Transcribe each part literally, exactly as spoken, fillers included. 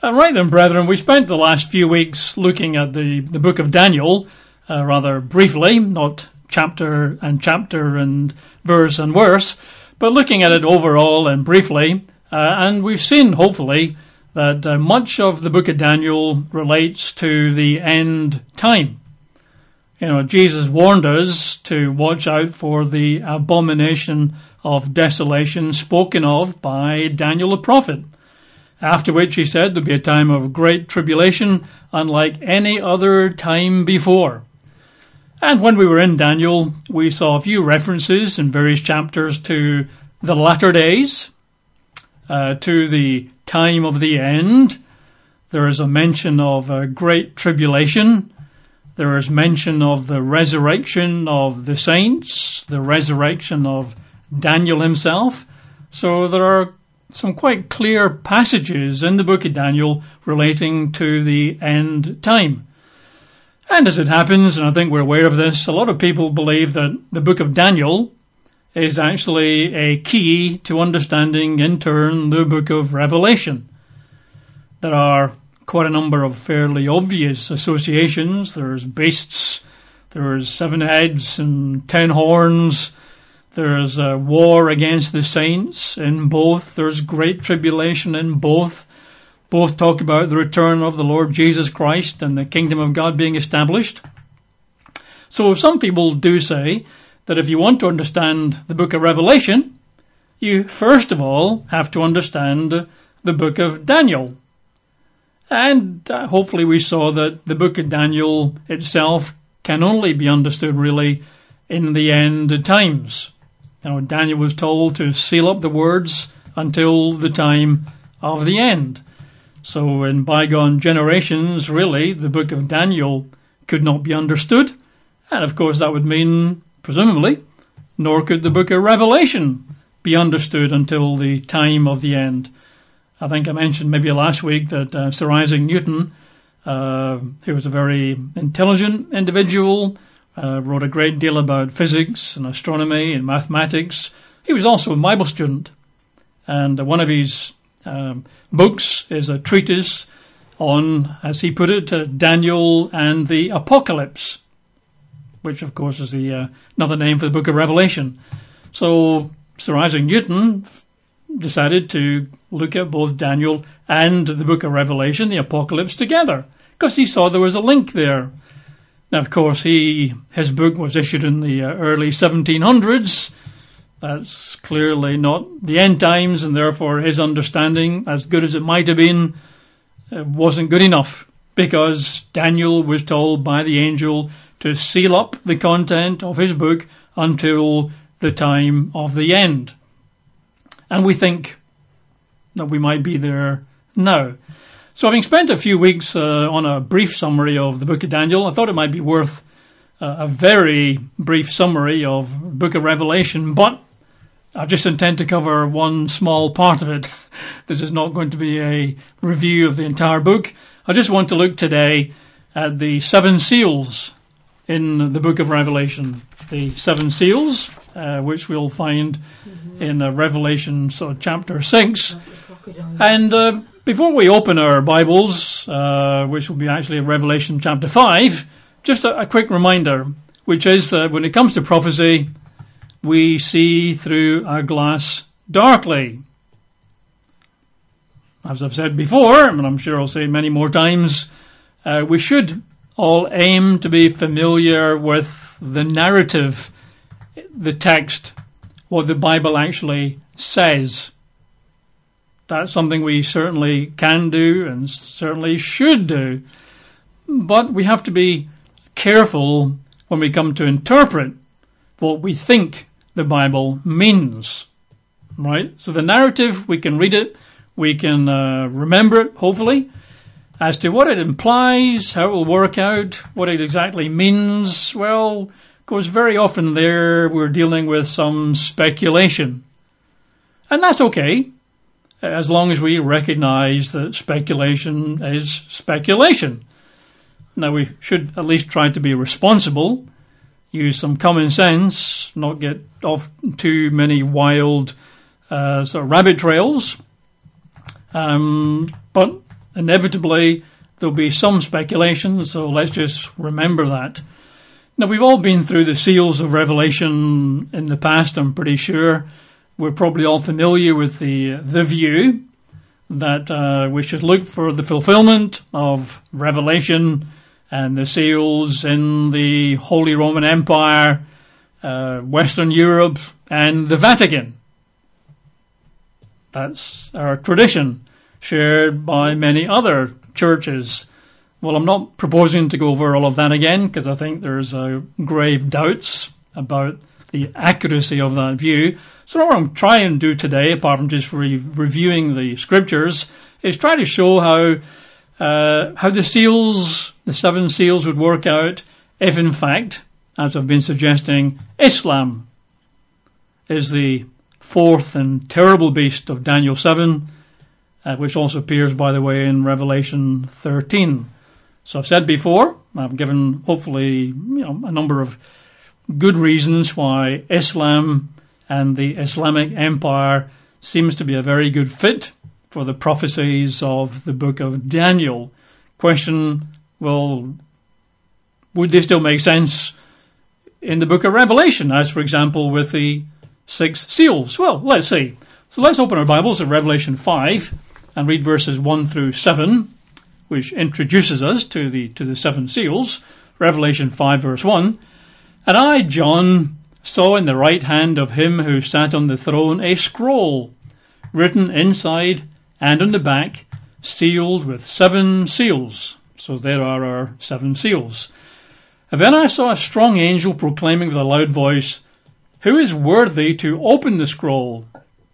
Uh, right then, brethren, we spent the last few weeks looking at the, the book of Daniel, uh, rather briefly, not chapter and chapter and verse and verse, but looking at it overall and briefly. Uh, and we've seen, hopefully, that uh, much of the book of Daniel relates to the end time. You know, Jesus warned us to watch out for the abomination of desolation spoken of by Daniel the prophet. After which he said there'll be a time of great tribulation unlike any other time before. And when we were in Daniel, we saw a few references in various chapters to the latter days, uh, to the time of the end. There is a mention of a great tribulation. There is mention of the resurrection of the saints, the resurrection of Daniel himself. So there are some quite clear passages in the book of Daniel relating to the end time. And as it happens, and I think we're aware of this, a lot of people believe that the book of Daniel is actually a key to understanding, in turn, the book of Revelation. There are quite a number of fairly obvious associations. There's beasts, there's seven heads and ten horns. There's a war against the saints in both. There's great tribulation in both. Both talk about the return of the Lord Jesus Christ and the kingdom of God being established. So some people do say that if you want to understand the book of Revelation, you first of all have to understand the book of Daniel. And uh, hopefully we saw that the book of Daniel itself can only be understood really in the end times. Now, Daniel was told to seal up the words until the time of the end. So in bygone generations, really, the book of Daniel could not be understood. And of course, that would mean, presumably, nor could the book of Revelation be understood until the time of the end. I think I mentioned maybe last week that uh, Sir Isaac Newton, uh, he was a very intelligent individual, Uh, wrote a great deal about physics and astronomy and mathematics. He was also a Bible student. And uh, one of his um, books is a treatise on, as he put it, uh, Daniel and the Apocalypse, which, of course, is the uh, another name for the book of Revelation. So Sir Isaac Newton f- decided to look at both Daniel and the book of Revelation, the Apocalypse, together, because he saw there was a link there. Now, of course, he his book was issued in the uh, early seventeen hundreds. That's clearly not the end times, and therefore his understanding, as good as it might have been, uh, wasn't good enough, because Daniel was told by the angel to seal up the content of his book until the time of the end. And we think that we might be there now. So having spent a few weeks uh, on a brief summary of the book of Daniel, I thought it might be worth uh, a very brief summary of the book of Revelation, but I just intend to cover one small part of it. This is not going to be a review of the entire book. I just want to look today at the seven seals in the book of Revelation. The seven seals, uh, which we'll find mm-hmm. in uh, Revelation so chapter six. And uh, before we open our Bibles, uh, which will be actually Revelation chapter five, just a, a quick reminder, which is that when it comes to prophecy, we see through a glass darkly. As I've said before, and I'm sure I'll say many more times, uh, we should all aim to be familiar with the narrative, the text, what the Bible actually says. That's something we certainly can do and certainly should do. But we have to be careful when we come to interpret what we think the Bible means. Right? So the narrative, we can read it, we can uh, remember it, hopefully. As to what it implies, how it will work out, what it exactly means, well, of course, very often there we're dealing with some speculation. And that's okay, as long as we recognize that speculation is speculation. Now, we should at least try to be responsible, use some common sense, not get off too many wild uh, sort of rabbit trails. Um, but inevitably there'll be some speculation, so let's just remember that. Now, we've all been through the seals of Revelation in the past, I'm pretty sure. We're probably all familiar with the the view that uh, we should look for the fulfillment of Revelation and the seals in the Holy Roman Empire, uh, Western Europe, and the Vatican. That's our tradition, shared by many other churches. Well, I'm not proposing to go over all of that again, because I think there's uh, grave doubts about the accuracy of that view. So what I'm trying to do today, apart from just re- reviewing the scriptures, is try to show how uh, how the seals, the seven seals, would work out if, in fact, as I've been suggesting, Islam is the fourth and terrible beast of Daniel seven, uh, which also appears, by the way, in Revelation thirteen. So I've said before, I've given hopefully you know a number of good reasons why Islam and the Islamic Empire seems to be a very good fit for the prophecies of the book of Daniel. Question, well, would they still make sense in the book of Revelation, as for example with the six seals? Well, let's see. So let's open our Bibles at Revelation five and read verses one through seven, which introduces us to the to the seven seals. Revelation five verse one. And I, John, saw in the right hand of him who sat on the throne a scroll, written inside and on the back, sealed with seven seals. So there are our seven seals. And then I saw a strong angel proclaiming with a loud voice, "Who is worthy to open the scroll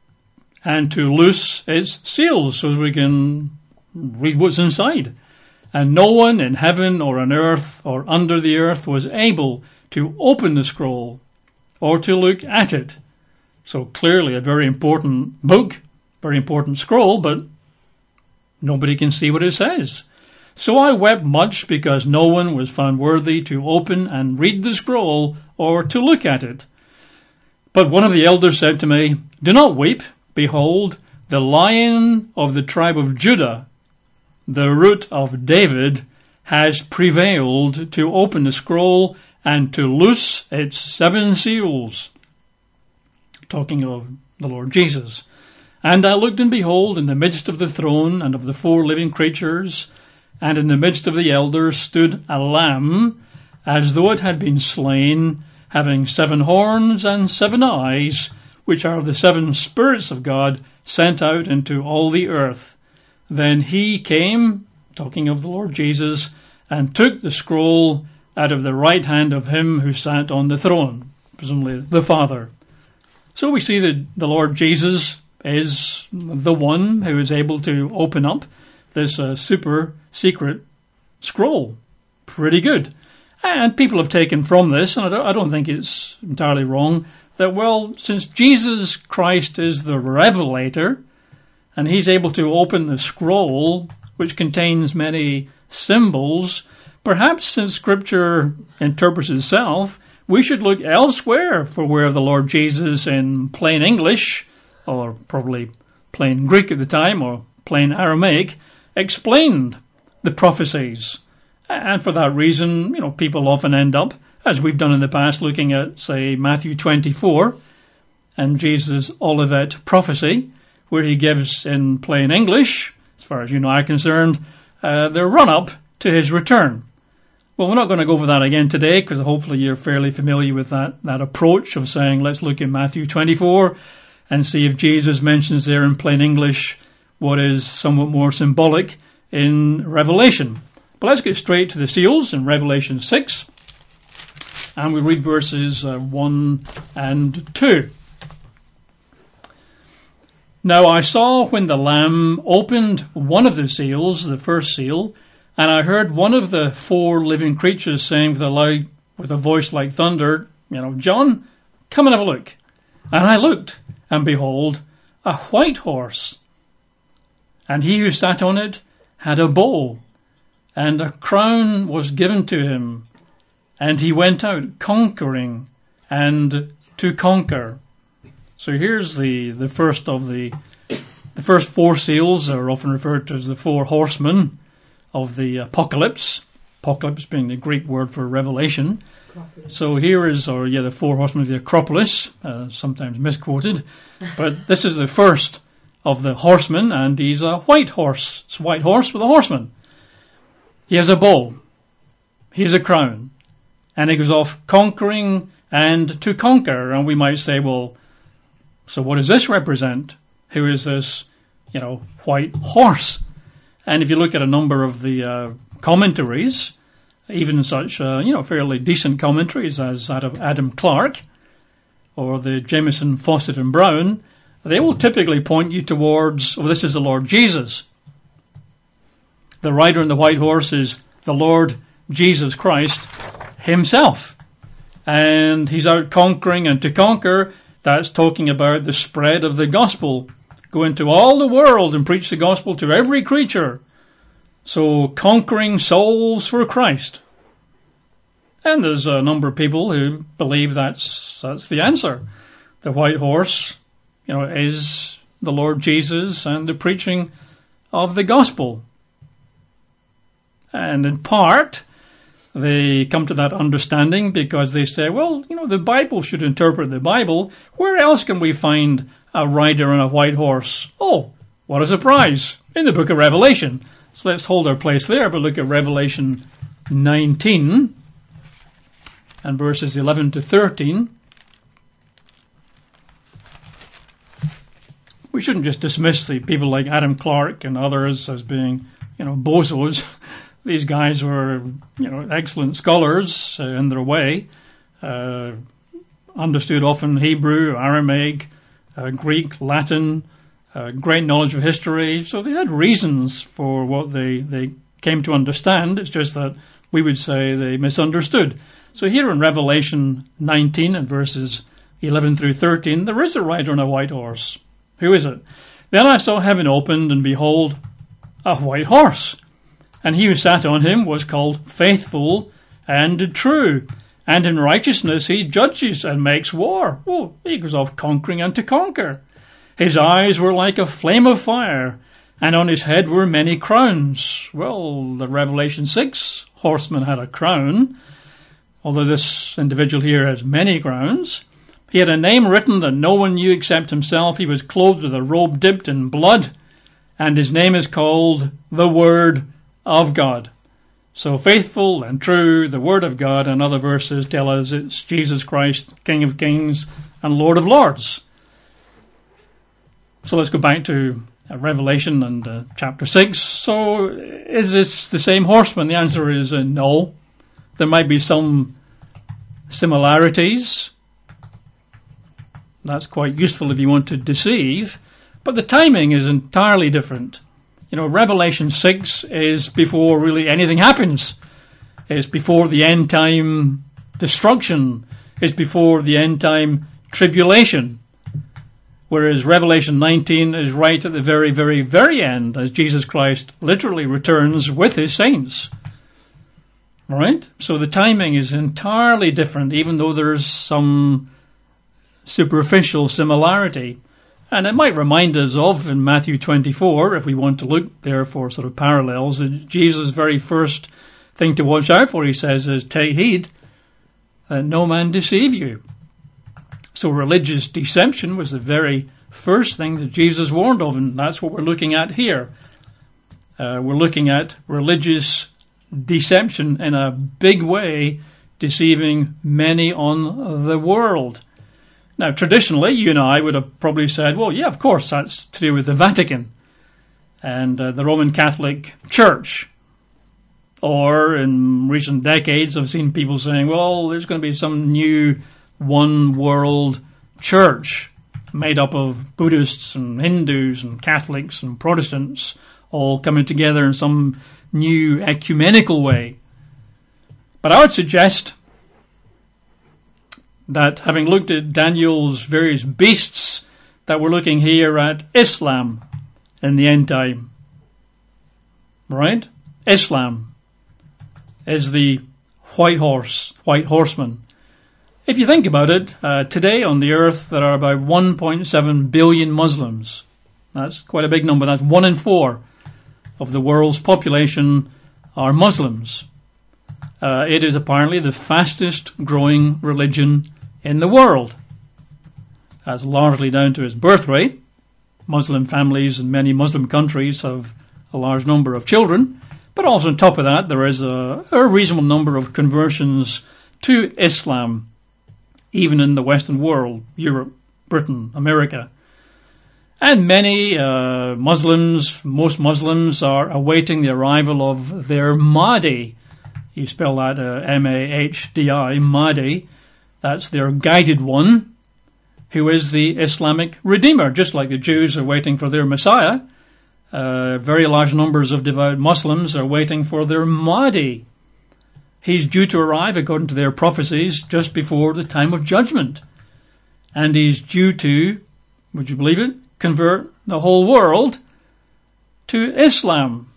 and to loose its seals," so as we can read what's inside. And no one in heaven or on earth or under the earth was able to open the scroll or to look at it. So clearly a very important book, very important scroll, but nobody can see what it says. So I wept much because no one was found worthy to open and read the scroll or to look at it. But one of the elders said to me, "Do not weep. Behold, the Lion of the tribe of Judah, the root of David, has prevailed to open the scroll and to loose its seven seals." Talking of the Lord Jesus. And I looked, and behold, in the midst of the throne and of the four living creatures, and in the midst of the elders, stood a lamb, as though it had been slain, having seven horns and seven eyes, which are the seven spirits of God sent out into all the earth. Then he came, talking of the Lord Jesus, and took the scroll out of the right hand of him who sat on the throne, presumably the Father. So we see that the Lord Jesus is the one who is able to open up this uh, super secret scroll. Pretty good. And people have taken from this, and I don't, I don't think it's entirely wrong, that, well, since Jesus Christ is the revelator, and he's able to open the scroll, which contains many symbols, perhaps since Scripture interprets itself, we should look elsewhere for where the Lord Jesus, in plain English, or probably plain Greek at the time, or plain Aramaic, explained the prophecies. And for that reason, you know, people often end up, as we've done in the past, looking at, say, Matthew twenty-four and Jesus' Olivet prophecy, where he gives in plain English, as far as you and I are concerned, uh, the run-up to his return. Well, we're not going to go over that again today, because hopefully you're fairly familiar with that, that approach of saying, let's look at Matthew twenty-four and see if Jesus mentions there in plain English what is somewhat more symbolic in Revelation. But let's get straight to the seals in Revelation six, and we read verses uh, one and two. Now I saw when the Lamb opened one of the seals, the first seal, and I heard one of the four living creatures saying with a loud, with a voice like thunder, you know, "John, come and have a look." And I looked, and behold, a white horse. And he who sat on it had a bow, and a crown was given to him. And he went out conquering and to conquer. So here's the, the first of the The first four seals are often referred to as the four horsemen of the apocalypse. Apocalypse being the Greek word for revelation. Acropolis. So here is, or yeah, the four horsemen of the Acropolis, uh, sometimes misquoted. But this is the first of the horsemen, and he's a white horse. It's a white horse with a horseman. He has a bow. He has a crown. And he goes off conquering and to conquer. And we might say, well, so what does this represent? Who is this, you know, white horse? And if you look at a number of the uh, commentaries, even such, uh, you know, fairly decent commentaries as that of Adam Clarke or the Jameson, Fawcett and Brown, they will typically point you towards, oh, this is the Lord Jesus. The rider on the white horse is the Lord Jesus Christ himself. And he's out conquering, and to conquer, that's talking about the spread of the gospel. Go into all the world and preach the gospel to every creature. So conquering souls for Christ. And there's a number of people who believe that's that's the answer. The white horse, you know, is the Lord Jesus and the preaching of the gospel. And in part, they come to that understanding because they say, well, you know, the Bible should interpret the Bible. Where else can we find a rider on a white horse? Oh, what a surprise. In the book of Revelation. So let's hold our place there, but look at Revelation nineteen and verses eleven to thirteen. We shouldn't just dismiss the people like Adam Clarke and others as being, you know, bozos. These guys were, you know, excellent scholars uh, in their way, uh, understood often Hebrew, Aramaic, uh, Greek, Latin, uh, great knowledge of history. So they had reasons for what they, they came to understand. It's just that we would say they misunderstood. So here in Revelation nineteen and verses eleven through thirteen, there is a rider on a white horse. Who is it? Then I saw heaven opened, and behold, a white horse. And he who sat on him was called Faithful and True. And in righteousness he judges and makes war. Oh, he goes off conquering and to conquer. His eyes were like a flame of fire, and on his head were many crowns. Well, the Revelation six horseman had a crown, although this individual here has many crowns. He had a name written that no one knew except himself. He was clothed with a robe dipped in blood, and his name is called the Word of God. So faithful and true, the Word of God, and other verses tell us it's Jesus Christ, King of Kings and Lord of Lords. So let's go back to uh, Revelation and uh, chapter six. So is this the same horseman? The answer is uh, no. There might be some similarities. That's quite useful if you want to deceive. But the timing is entirely different. You know, Revelation six is before really anything happens. It's before the end time destruction. It's before the end time tribulation. Whereas Revelation nineteen is right at the very, very, very end, as Jesus Christ literally returns with his saints. All right? So the timing is entirely different, even though there's some superficial similarity. And it might remind us of, in Matthew twenty-four, if we want to look there for sort of parallels, that Jesus' very first thing to watch out for, he says, is take heed that no man deceive you. So religious deception was the very first thing that Jesus warned of, and that's what we're looking at here. Uh, we're looking at religious deception in a big way, deceiving many on the world. Now, traditionally, you and I would have probably said, well, yeah, of course, that's to do with the Vatican and uh, the Roman Catholic Church. Or in recent decades, I've seen people saying, well, there's going to be some new one world church made up of Buddhists and Hindus and Catholics and Protestants all coming together in some new ecumenical way. But I would suggest that having looked at Daniel's various beasts, that we're looking here at Islam in the end time. Right? Islam is the white horse, white horseman. If you think about it, uh, today on the earth there are about one point seven billion Muslims. That's quite a big number. That's one in four of the world's population are Muslims. Uh, it is apparently the fastest growing religion in the world. That's largely down to its birth rate. Muslim families in many Muslim countries have a large number of children. But also on top of that, there is a, a reasonable number of conversions to Islam, even in the Western world, Europe, Britain, America. And many uh, Muslims, most Muslims, are awaiting the arrival of their Mahdi. You spell that uh, M A H D I, Mahdi. That's their guided one, who is the Islamic Redeemer, just like the Jews are waiting for their Messiah. Uh, very large numbers of devout Muslims are waiting for their Mahdi. He's due to arrive, according to their prophecies, just before the time of judgment. And he's due to, would you believe it, convert the whole world to Islam.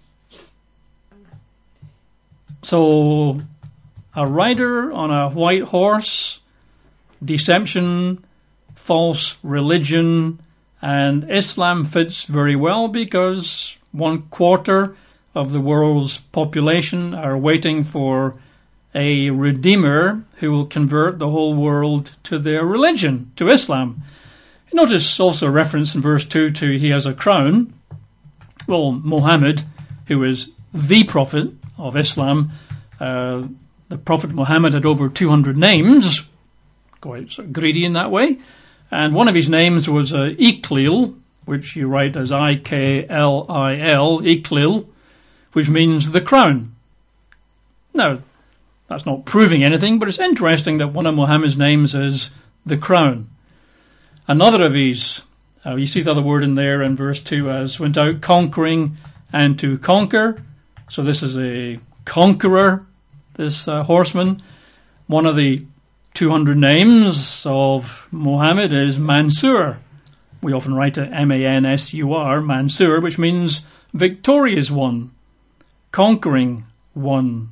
So, a rider on a white horse, deception, false religion, and Islam fits very well because one quarter of the world's population are waiting for a redeemer who will convert the whole world to their religion, to Islam. Notice also a reference in verse two to he has a crown. Well, Muhammad, who is the prophet of Islam, uh, the Prophet Muhammad had over two hundred names, quite sort of greedy in that way. And one of his names was uh, Iqlil, which you write as I K L I L, Iqlil, which means the crown. Now, that's not proving anything, but it's interesting that one of Muhammad's names is the crown. Another of his, uh, you see the other word in there in verse two as went out conquering and to conquer. So this is a conqueror, this uh, horseman. One of the two hundred names of Muhammad is Mansur. We often write it M A N S U R, Mansur, which means victorious one, conquering one.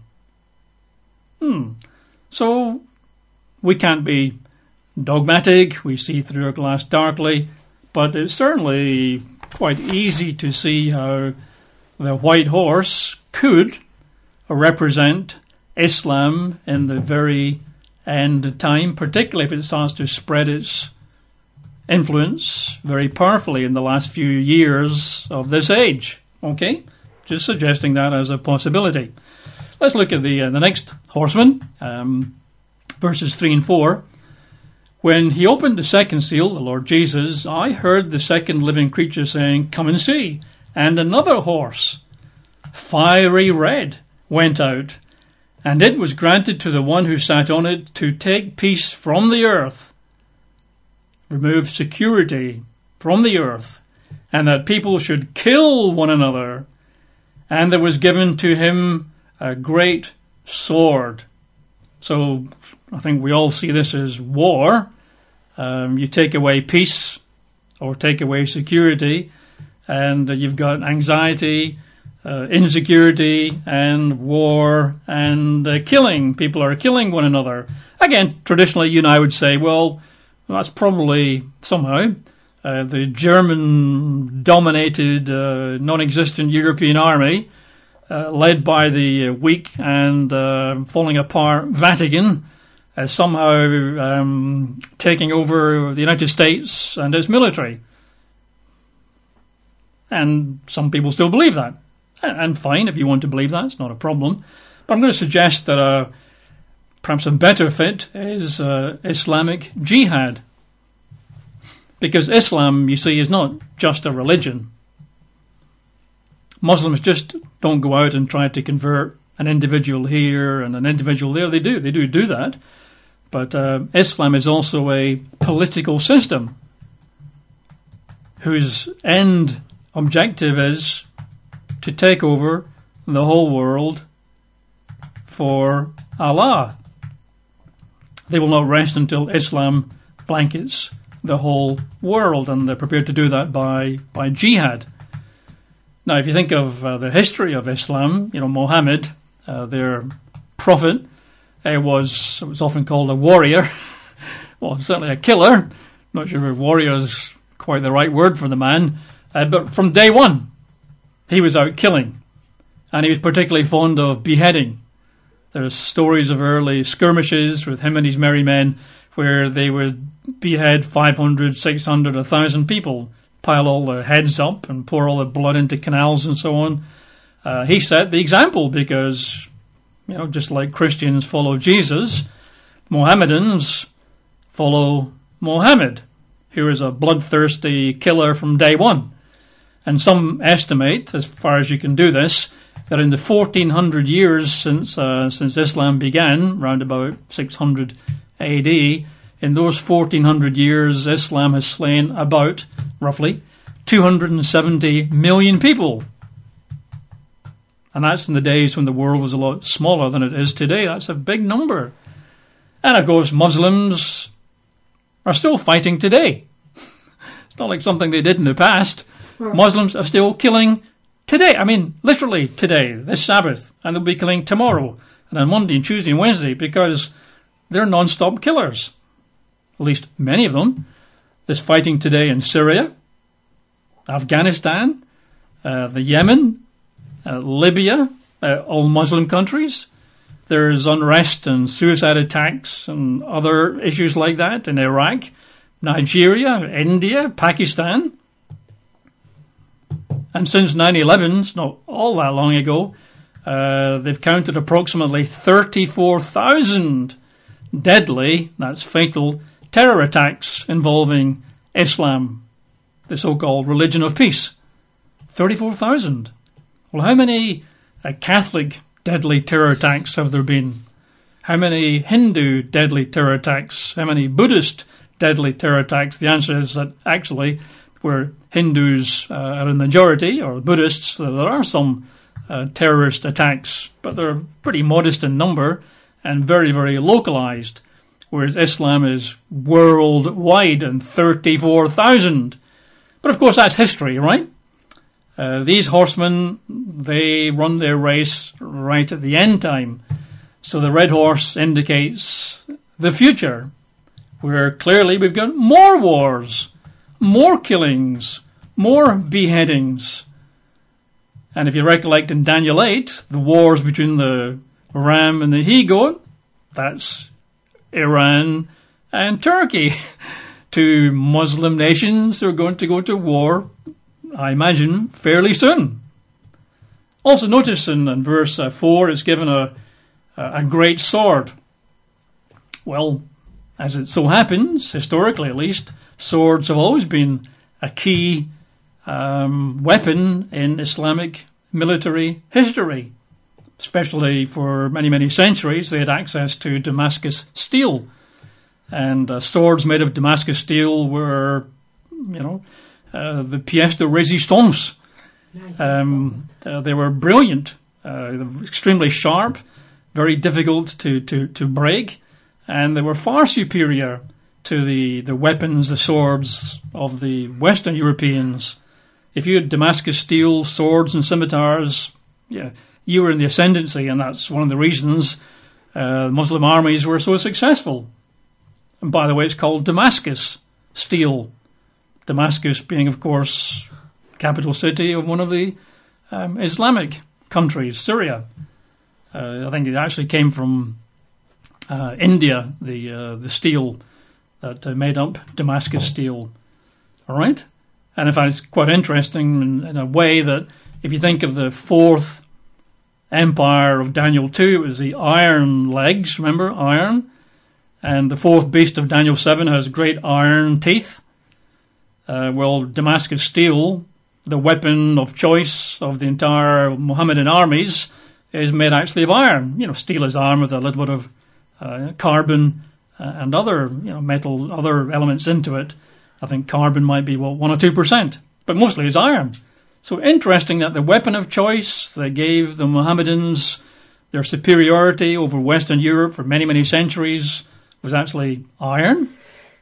Hmm. So we can't be dogmatic, we see through a glass darkly, but it's certainly quite easy to see how the white horse could represent Islam in the very end time, particularly if it starts to spread its influence very powerfully in the last few years of this age. Okay? Just suggesting that as a possibility. Let's look at the uh, the next horseman, um, verses three and four. When he opened the second seal, the Lord Jesus, I heard the second living creature saying, come and see. And another horse, fiery red, went out, and it was granted to the one who sat on it to take peace from the earth, remove security from the earth, and that people should kill one another. And there was given to him a great sword. So I think we all see this as war. Um, you take away peace or take away security, and uh, you've got anxiety, uh, insecurity, and war, and uh, killing. People are killing one another. Again, traditionally, you and I would say, well, that's probably somehow uh, the German-dominated, uh, non-existent European army, Uh, led by the uh, weak and uh, falling apart Vatican, uh, somehow um, taking over the United States and its military. And some people still believe that. And fine, if you want to believe that, it's not a problem. But I'm going to suggest that uh, perhaps a better fit is uh, Islamic jihad. Because Islam, you see, is not just a religion. Muslims just don't go out and try to convert an individual here and an individual there. They do. They do do that. But uh, Islam is also a political system whose end objective is to take over the whole world for Allah. They will not rest until Islam blankets the whole world, and they're prepared to do that by, by jihad. Now, if you think of uh, the history of Islam, you know, Muhammad, uh, their prophet, uh, was was often called a warrior. Well, certainly a killer. Not sure if warrior is quite the right word for the man. Uh, but from day one, he was out killing. And he was particularly fond of beheading. There's stories of early skirmishes with him and his merry men where they would behead five hundred, six hundred, one thousand people, pile all their heads up and pour all the blood into canals and so on. Uh, he set the example because, you know, just like Christians follow Jesus, Mohammedans follow Mohammed, who is a bloodthirsty killer from day one. And some estimate, as far as you can do this, that in the fourteen hundred years since uh, since Islam began, round about six hundred A D, in those fourteen hundred years, Islam has slain about, roughly, two hundred seventy million people. And that's in the days when the world was a lot smaller than it is today. That's a big number. And of course, Muslims are still fighting today. It's not like something they did in the past. Muslims are still killing today. I mean, literally today, this Sabbath. And they'll be killing tomorrow and on Monday and Tuesday and Wednesday because they're non-stop killers. At least many of them. There's fighting today in Syria, Afghanistan, uh, the Yemen, uh, Libya, uh, all Muslim countries. There's unrest and suicide attacks and other issues like that in Iraq, Nigeria, India, Pakistan. And since nine eleven, it's not all that long ago, uh, they've counted approximately thirty-four thousand deadly, that's fatal, terror attacks involving Islam, the so-called religion of peace. thirty-four thousand. Well, how many uh, Catholic deadly terror attacks have there been? How many Hindu deadly terror attacks? How many Buddhist deadly terror attacks? The answer is that actually, where Hindus uh, are in the majority, or Buddhists, there are some uh, terrorist attacks, but they're pretty modest in number and very, very localized, whereas Islam is worldwide and thirty-four thousand. But of course, that's history, right? Uh, these horsemen, they run their race right at the end time. So the red horse indicates the future, where clearly we've got more wars, more killings, more beheadings. And if you recollect in Daniel eight, the wars between the ram and the he-goat, that's Iran and Turkey. Two Muslim nations are going to go to war, I imagine, fairly soon. Also notice in, in verse uh, four, it's given a, a great sword. Well, as it so happens, historically at least, swords have always been a key um, weapon in Islamic military history. Especially for many, many centuries, they had access to Damascus steel. And uh, swords made of Damascus steel were, you know, uh, the pièce de résistance. Um, uh, they were brilliant, uh, extremely sharp, very difficult to, to, to break, and they were far superior to the, the weapons, the swords of the Western Europeans. If you had Damascus steel swords and scimitars, yeah, you were in the ascendancy, and that's one of the reasons uh, Muslim armies were so successful. And by the way, it's called Damascus steel. Damascus being, of course, capital city of one of the um, Islamic countries, Syria. Uh, I think it actually came from uh, India, the uh, the steel that uh, made up Damascus steel. All right? And in fact, it's quite interesting in, in a way that if you think of the fourth empire of Daniel two, it was the iron legs, remember? Iron. And the fourth beast of Daniel seven has great iron teeth. Uh, well, Damascus steel, the weapon of choice of the entire Mohammedan armies, is made actually of iron. You know, steel is iron with a little bit of uh, carbon uh, and other, you know, metal, other elements into it. I think carbon might be, well, one or two percent, but mostly it's iron. So interesting that the weapon of choice that gave the Mohammedans their superiority over Western Europe for many, many centuries was actually iron.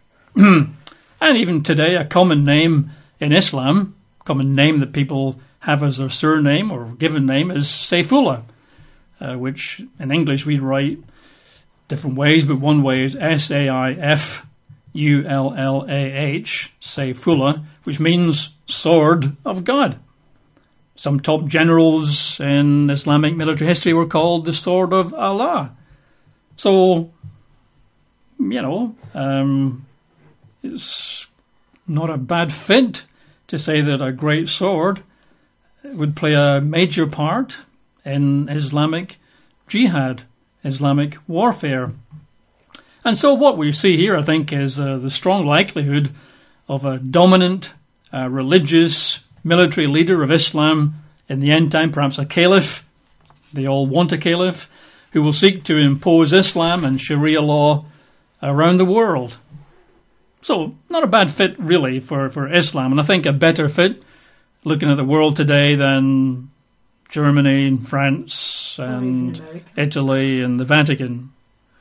And even today, a common name in Islam, common name that people have as their surname or given name is Saifullah, uh, which in English we write different ways, but one way is S A I F U L L A H, Saifullah, which means sword of God. Some top generals in Islamic military history were called the sword of Allah. So, you know, um, it's not a bad fit to say that a great sword would play a major part in Islamic jihad, Islamic warfare. And so what we see here, I think, is uh, the strong likelihood of a dominant uh, religious military leader of Islam in the end time, perhaps a caliph. They all want a caliph who will seek to impose Islam and Sharia law around the world. So, not a bad fit, really, for, for Islam. And I think a better fit, looking at the world today, than Germany and France and Italy and the Vatican.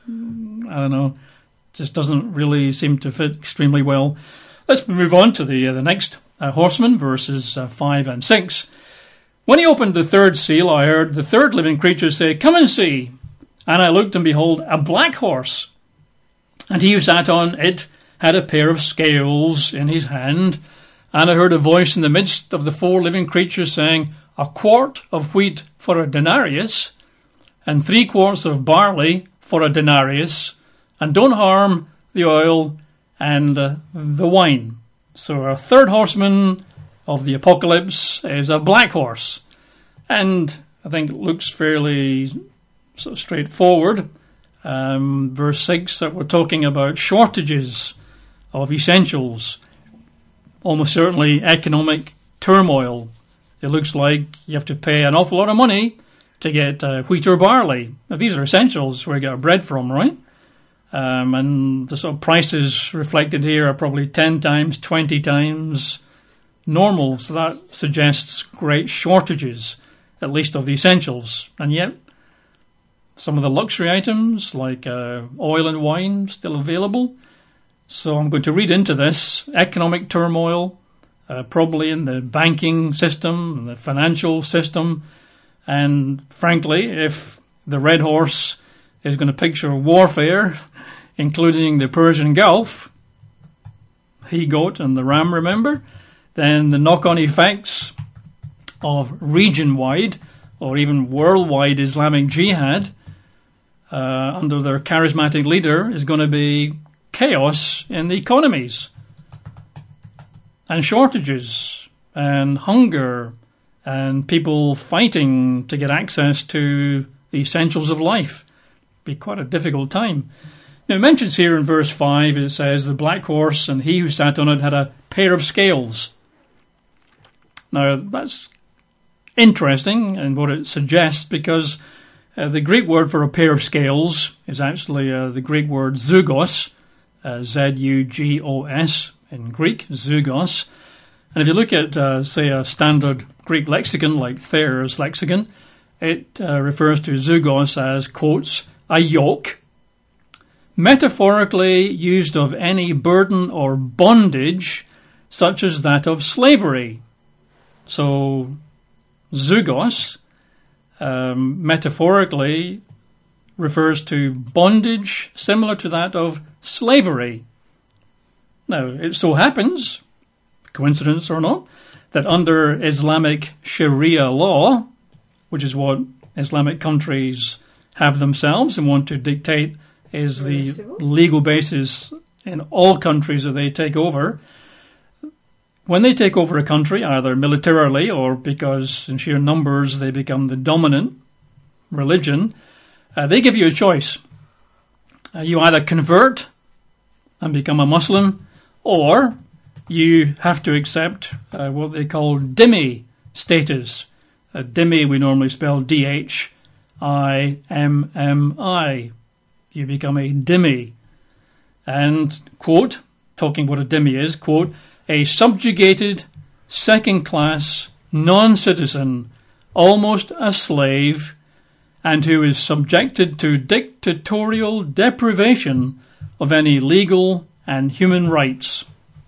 I don't know. Just doesn't really seem to fit extremely well. Let's move on to the, uh, the next uh, horseman, verses uh, five and six. When he opened the third seal, I heard the third living creature say, "Come and see." And I looked, and behold, a black horse. And he who sat on it had a pair of scales in his hand. And I heard a voice in the midst of the four living creatures saying, "A quart of wheat for a denarius, and three quarts of barley for a denarius, and don't harm the oil and uh, the wine." So our third horseman of the apocalypse is a black horse. And I think it looks fairly sort of straightforward. Um, verse six, that we're talking about shortages of essentials. Almost certainly economic turmoil. It looks like you have to pay an awful lot of money to get uh, wheat or barley. Now, these are essentials where we get our bread from, right? Um, and the sort of prices reflected here are probably ten times, twenty times normal. So that suggests great shortages, at least of the essentials. And yet, some of the luxury items, like uh, oil and wine, still available. So I'm going to read into this economic turmoil, uh, probably in the banking system, the financial system. And frankly, if the red horse is going to picture warfare, including the Persian Gulf, he goat and the ram, remember, then the knock-on effects of region-wide or even worldwide Islamic jihad uh, under their charismatic leader is going to be chaos in the economies and shortages and hunger and people fighting to get access to the essentials of life. Be quite a difficult time. Now, it mentions here in verse five, it says, "The black horse and he who sat on it had a pair of scales." Now, that's interesting in what it suggests, because uh, the Greek word for a pair of scales is actually uh, the Greek word zugos, uh, Z U G O S in Greek, zugos. And if you look at, uh, say, a standard Greek lexicon like Thayer's lexicon, it uh, refers to zugos as, quotes, "a yoke, metaphorically used of any burden or bondage, such as that of slavery." So, zugos, um, metaphorically, refers to bondage similar to that of slavery. Now, it so happens, coincidence or not, that under Islamic Sharia law, which is what Islamic countries have themselves and want to dictate is the legal basis in all countries that they take over, when they take over a country, either militarily or because in sheer numbers they become the dominant religion, uh, they give you a choice. Uh, you either convert and become a Muslim, or you have to accept uh, what they call dhimmi status. Uh, dhimmi we normally spell D H I M M I. You become a dhimmi. And, quote, talking what a dhimmi is, quote, "a subjugated, second-class, non-citizen, almost a slave, and who is subjected to dictatorial deprivation of any legal and human rights."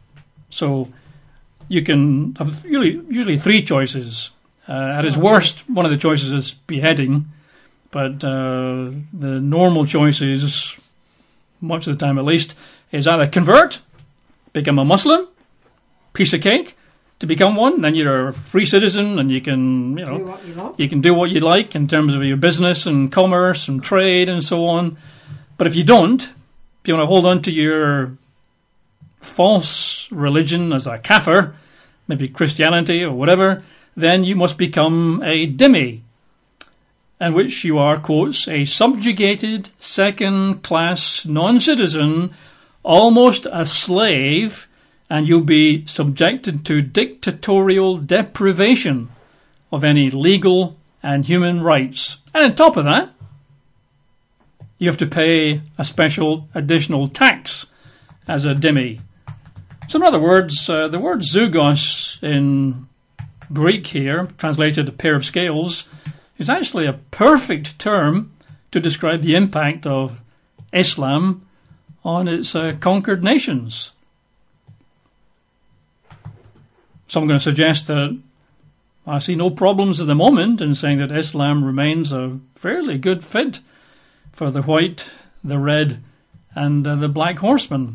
So you can have usually, usually three choices. Uh, at its worst, one of the choices is beheading, but uh, the normal choices, much of the time at least, is either convert, become a Muslim, piece of cake, to become one, then you're a free citizen and you can, you know, Do what you like. you can do what you like in terms of your business and commerce and trade and so on. But if you don't, if you want to hold on to your false religion as a kafir, maybe Christianity or whatever, then you must become a dhimmi, in which you are, quotes, a subjugated, second-class non-citizen, almost a slave, and you'll be subjected to dictatorial deprivation of any legal and human rights. And on top of that, you have to pay a special additional tax as a dhimmi. So in other words, uh, the word zugos in Greek here, translated a pair of scales, is actually a perfect term to describe the impact of Islam on its uh, conquered nations. So I'm going to suggest that I see no problems at the moment in saying that Islam remains a fairly good fit for the white, the red, and uh, the black horsemen.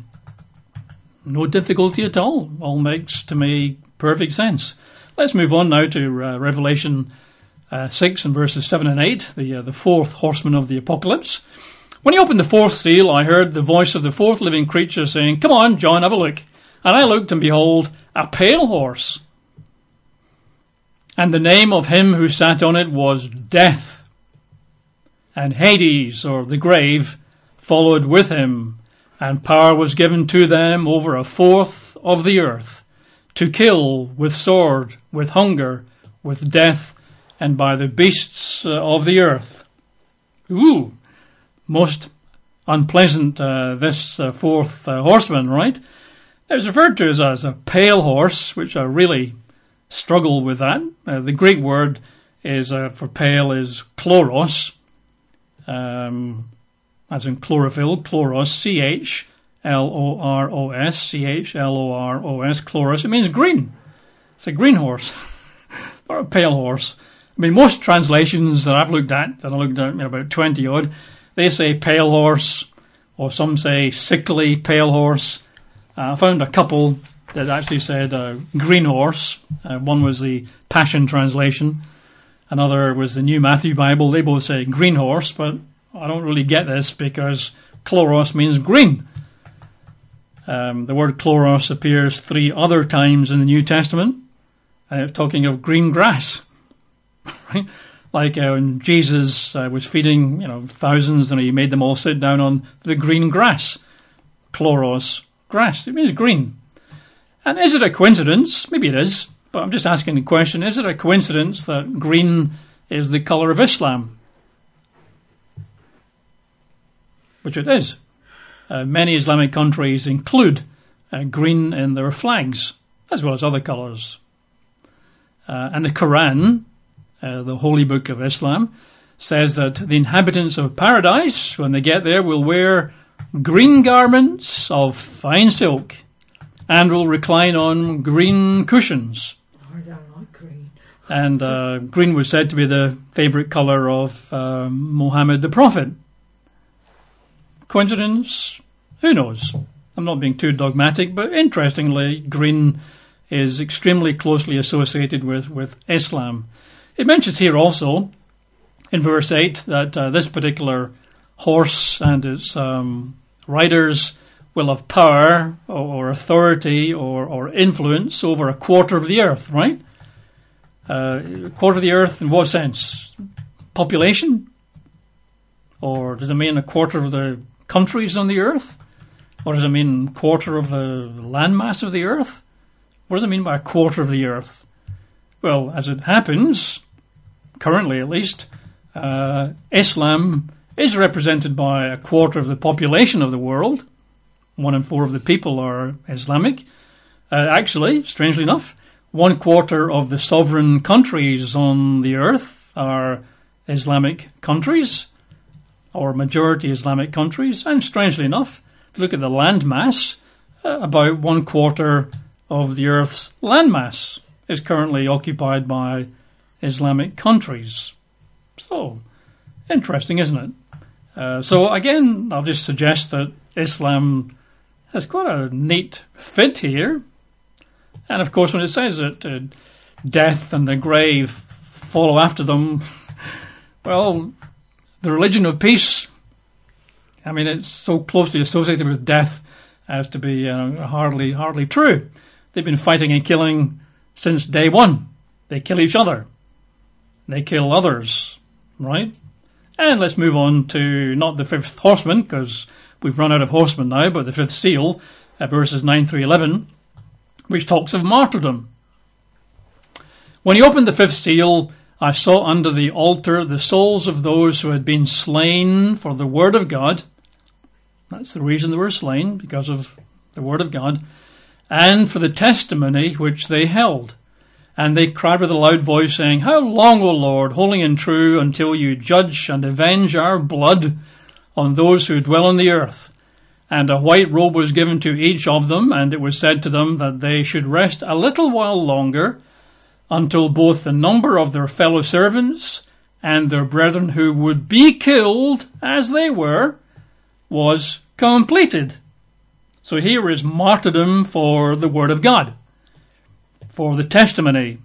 No difficulty at all. All makes, to me, perfect sense. Let's move on now to uh, Revelation uh, six and verses seven and eight, the, uh, the fourth horseman of the apocalypse. When he opened the fourth seal, I heard the voice of the fourth living creature saying, "Come on, John, have a look." And I looked, and behold, a pale horse. And the name of him who sat on it was Death. And Hades, or the grave, followed with him. And power was given to them over a fourth of the earth, to kill with sword, with hunger, with death, and by the beasts uh, of the earth. Ooh, most unpleasant, uh, this uh, fourth uh, horseman, right? It was referred to as, as a pale horse, which I really struggle with that. Uh, the Greek word is uh, for pale is chloros, um, as in chlorophyll, chloros, C H L O R O S, C H L O R O S, chloros. It means green. It's a green horse, or a pale horse. I mean, most translations that I've looked at, and I looked at you know, about twenty odd, they say pale horse, or some say sickly pale horse. Uh, I found a couple that actually said uh, green horse. Uh, one was the Passion Translation. Another was the New Matthew Bible. They both say green horse, but I don't really get this because chloros means green. Um, the word chloros appears three other times in the New Testament, and it's talking of green grass. Right? Like uh, when Jesus uh, was feeding you know thousands and he made them all sit down on the green grass. Chloros, grass. It means green. And is it a coincidence? Maybe it is, but I'm just asking the question, is it a coincidence that green is the colour of Islam? Which it is. Uh, many Islamic countries include uh, green in their flags, as well as other colours. Uh, and the Quran, uh, the holy book of Islam, says that the inhabitants of paradise, when they get there, will wear green garments of fine silk and will recline on green cushions. I don't like green. And uh, green was said to be the favourite colour of uh, Muhammad the Prophet. Coincidence? Who knows? I'm not being too dogmatic, but interestingly, green is extremely closely associated with, with Islam. It mentions here also, in verse eight, that uh, this particular horse and its um, riders will have power or, or authority or, or influence over a quarter of the earth, right? Uh, a quarter of the earth in what sense? Population? Or does it mean a quarter of the countries on the earth? Or does it mean a quarter of the landmass of the earth? What does it mean by a quarter of the earth? Well, as it happens, currently at least, uh, Islam is represented by a quarter of the population of the world. One in four of the people are Islamic. Uh, actually, strangely enough, one quarter of the sovereign countries on the earth are Islamic countries, or majority Islamic countries. And strangely enough, if you look at the landmass, uh, about one quarter of the earth's landmass is currently occupied by Islamic countries. So, interesting, isn't it? Uh, so again, I'll just suggest that Islam has quite a neat fit here. And of course, when it says that uh, death and the grave follow after them, well, the religion of peace, I mean, it's so closely associated with death as to be uh, hardly, hardly true. They've been fighting and killing since day one. They kill each other. They kill others, right? And let's move on to not the fifth horseman, because we've run out of horsemen now, but the fifth seal, uh, verses nine through eleven, which talks of martyrdom. When he opened the fifth seal, I saw under the altar the souls of those who had been slain for the word of God. That's the reason they were slain, because of the word of God, and for the testimony which they held. And they cried with a loud voice, saying, How long, O Lord, holy and true, until you judge and avenge our blood on those who dwell on the earth? And a white robe was given to each of them, and it was said to them that they should rest a little while longer, until both the number of their fellow servants and their brethren who would be killed, as they were, was completed. So here is martyrdom for the word of God, for the testimony.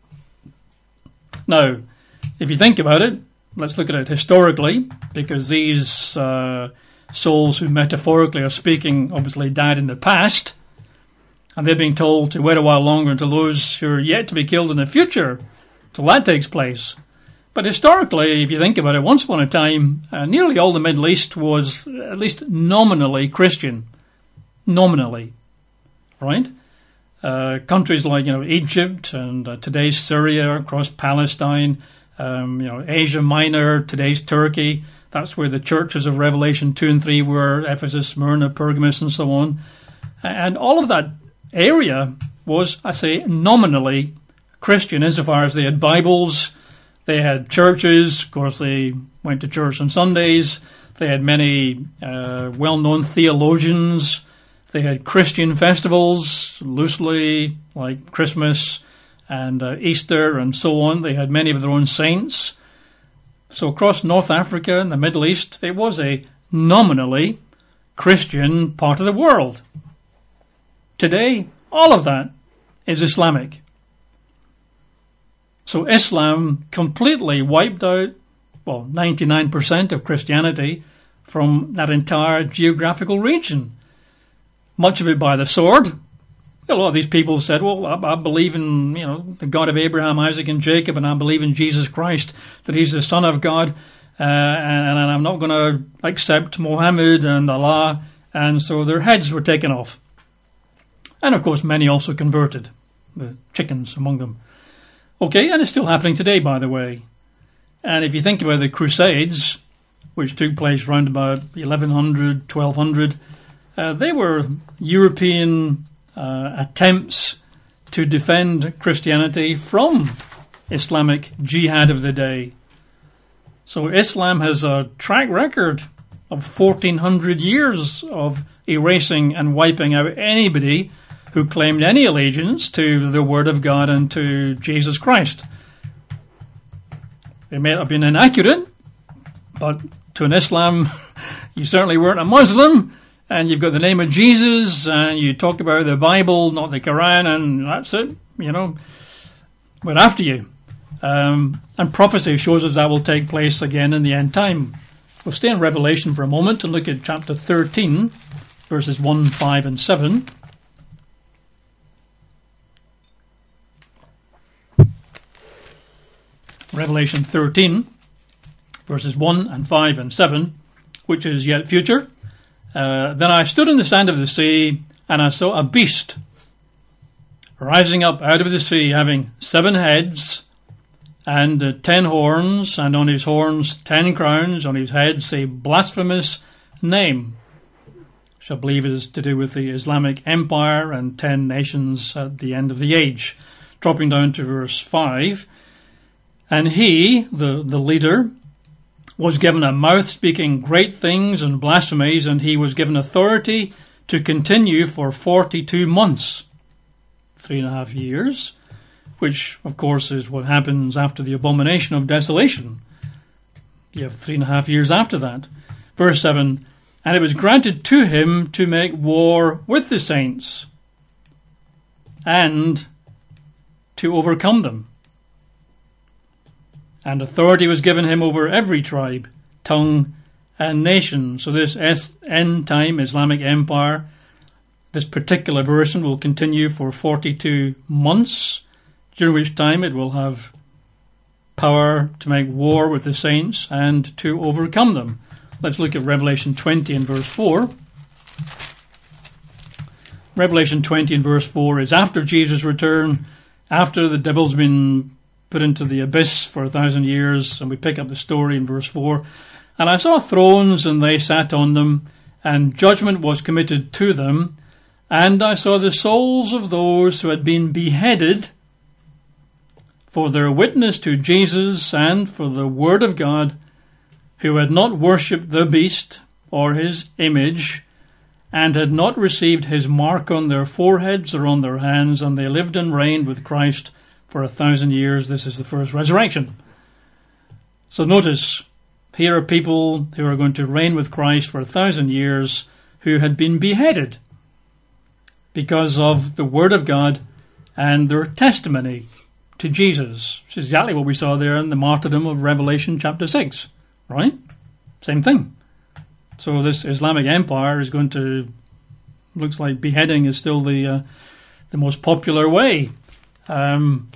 Now, if you think about it, let's look at it historically, because these uh, souls who metaphorically are speaking obviously died in the past, and they're being told to wait a while longer until those who are yet to be killed in the future, till that takes place. But historically, if you think about it, once upon a time, uh, nearly all the Middle East was at least nominally Christian. Nominally. Right? Uh, countries like, you know, Egypt and uh, today's Syria, across Palestine, um, you know, Asia Minor, today's Turkey. That's where the churches of Revelation two and three were, Ephesus, Smyrna, Pergamos, and so on. And all of that area was, I say, nominally Christian, insofar as they had Bibles, they had churches. Of course, they went to church on Sundays. They had many uh, well-known theologians. They had Christian festivals, loosely, like Christmas and uh, Easter and so on. They had many of their own saints. So across North Africa and the Middle East, it was a nominally Christian part of the world. Today, all of that is Islamic. So Islam completely wiped out, well, ninety-nine percent of Christianity from that entire geographical region. Much of it by the sword. A lot of these people said, well, I, I believe in, you know, the God of Abraham, Isaac, and Jacob, and I believe in Jesus Christ, that he's the Son of God, uh, and, and I'm not going to accept Muhammad and Allah, and so their heads were taken off. And, of course, many also converted, the chickens among them. Okay, and it's still happening today, by the way. And if you think about the Crusades, which took place around about eleven hundred, twelve hundred, uh, they were European uh, attempts to defend Christianity from Islamic jihad of the day. So Islam has a track record of fourteen hundred years of erasing and wiping out anybody who claimed any allegiance to the Word of God and to Jesus Christ. It may have been inaccurate, but to an Islam, you certainly weren't a Muslim, and you've got the name of Jesus, and you talk about the Bible, not the Quran, and that's it, you know. We're after you. Um, and prophecy shows us that will take place again in the end time. We'll stay in Revelation for a moment and look at chapter thirteen, verses one, five, and seven. Revelation thirteen, verses one and five and seven, which is yet future. Uh, then I stood in the sand of the sea, and I saw a beast rising up out of the sea, having seven heads and uh, ten horns, and on his horns ten crowns, on his heads a blasphemous name, which I believe is to do with the Islamic Empire and ten nations at the end of the age. Dropping down to verse five. And he, the, the leader, was given a mouth speaking great things and blasphemies, and he was given authority to continue for forty-two months, three and a half years, which, of course, is what happens after the abomination of desolation. You have three and a half years after that. Verse seven, and it was granted to him to make war with the saints and to overcome them. And authority was given him over every tribe, tongue, and nation. So this end time Islamic empire, this particular version will continue for forty-two months, during which time it will have power to make war with the saints and to overcome them. Let's look at Revelation twenty and verse four. Revelation twenty and verse four is after Jesus' return, after the devil's been put into the abyss for a thousand years, and we pick up the story in verse four. And I saw thrones, and they sat on them, and judgment was committed to them. And I saw the souls of those who had been beheaded for their witness to Jesus and for the word of God, who had not worshipped the beast or his image, and had not received his mark on their foreheads or on their hands, and they lived and reigned with Christ for a thousand years. This is the first resurrection. So notice, here are people who are going to reign with Christ for a thousand years who had been beheaded because of the word of God and their testimony to Jesus. Which is exactly what we saw there in the martyrdom of Revelation chapter six, right? Same thing. So this Islamic empire is going to, looks like beheading is still the uh, the most popular way. Um,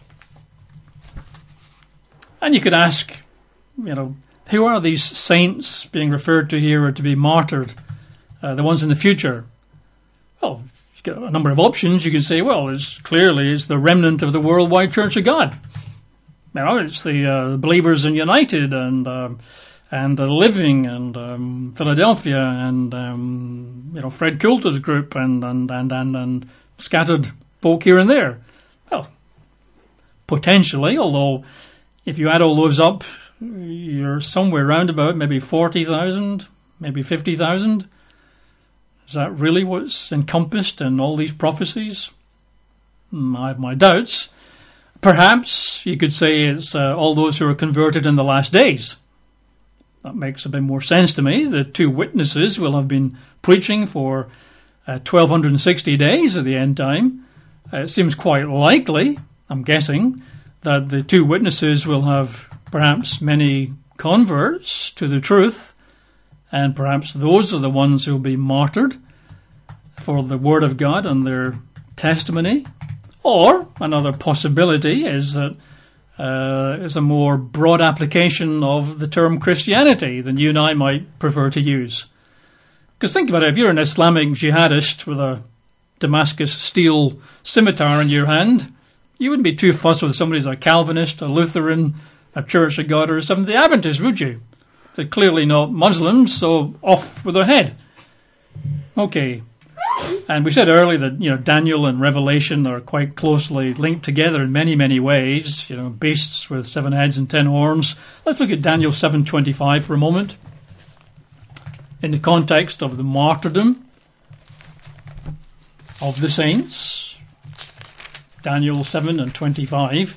and you could ask, you know, who are these saints being referred to here or to be martyred? Uh, the ones in the future? Well, you've got a number of options. You can say, well, it's clearly it's the remnant of the worldwide Church of God. You know, it's the uh, believers in United and um, and uh, Living and um, Philadelphia and um, you know Fred Coulter's group and and, and and and scattered folk here and there. Well, potentially, although if you add all those up, you're somewhere round about maybe forty thousand, maybe fifty thousand. Is that really what's encompassed in all these prophecies? I have my doubts. Perhaps you could say it's uh, all those who are converted in the last days. That makes a bit more sense to me. The two witnesses will have been preaching for uh, twelve sixty days at the end time. Uh, it seems quite likely, I'm guessing, that the two witnesses will have perhaps many converts to the truth, and perhaps those are the ones who will be martyred for the word of God and their testimony. Or another possibility is that uh, is a more broad application of the term Christianity than you and I might prefer to use. Because think about it, if you're an Islamic jihadist with a Damascus steel scimitar in your hand, you wouldn't be too fussed with somebody's a Calvinist, a Lutheran, a Church of God, or a Seventh-day Adventist, would you? They're clearly not Muslims, so off with their head. Okay. And we said earlier that, you know, Daniel and Revelation are quite closely linked together in many, many ways. You know, beasts with seven heads and ten horns. Let's look at Daniel seven twenty-five for a moment. In the context of the martyrdom of the saints. Daniel seven and twenty-five.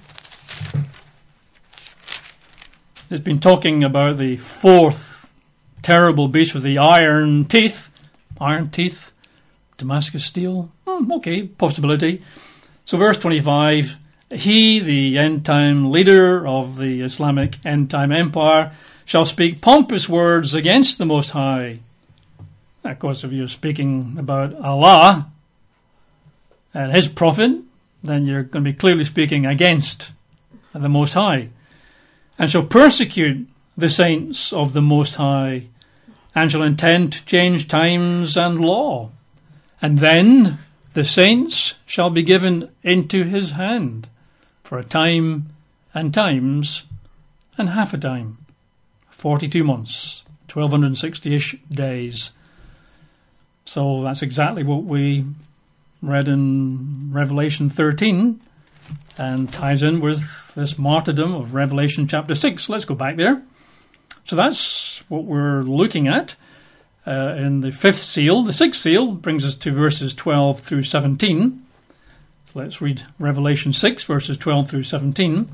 It's been talking about the fourth terrible beast with the iron teeth. Iron teeth. Damascus steel. Hmm, okay, possibility. So verse twenty-five. He, the end-time leader of the Islamic end-time empire, shall speak pompous words against the Most High. Of course, if you're speaking about Allah and his prophet, then you're going to be clearly speaking against the Most High. And shall persecute the saints of the Most High, and shall intend to change times and law. And then the saints shall be given into his hand for a time and times and half a time. Forty-two months, twelve sixty-ish days. So that's exactly what we read in Revelation thirteen, and ties in with this martyrdom of Revelation chapter six. Let's go back there. So that's what we're looking at uh, in the fifth seal. The sixth seal brings us to verses twelve through seventeen. So let's read Revelation six, verses twelve through seventeen.